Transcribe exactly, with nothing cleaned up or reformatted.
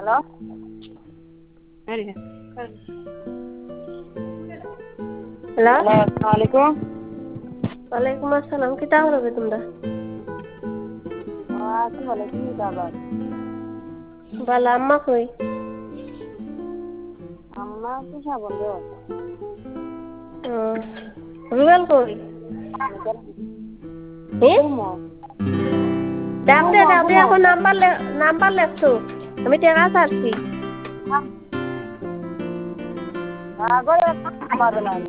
Hello hello hello আসসালামু আলাইকুম। ওয়ালাইকুম আসসালাম কিতা করবে তোমরা আছি ভালো তুমি আবার বালা আম্মা কই আম্মা পিঠা বন্ধ ও রুবেল কই হি ঘুমো ডাক দে ঘুমো ডাক দে ঘুমো এখন নাম্বার লে নাম্বার লেখছো আমি টেকা ছাড়ছি আগরে পারবে না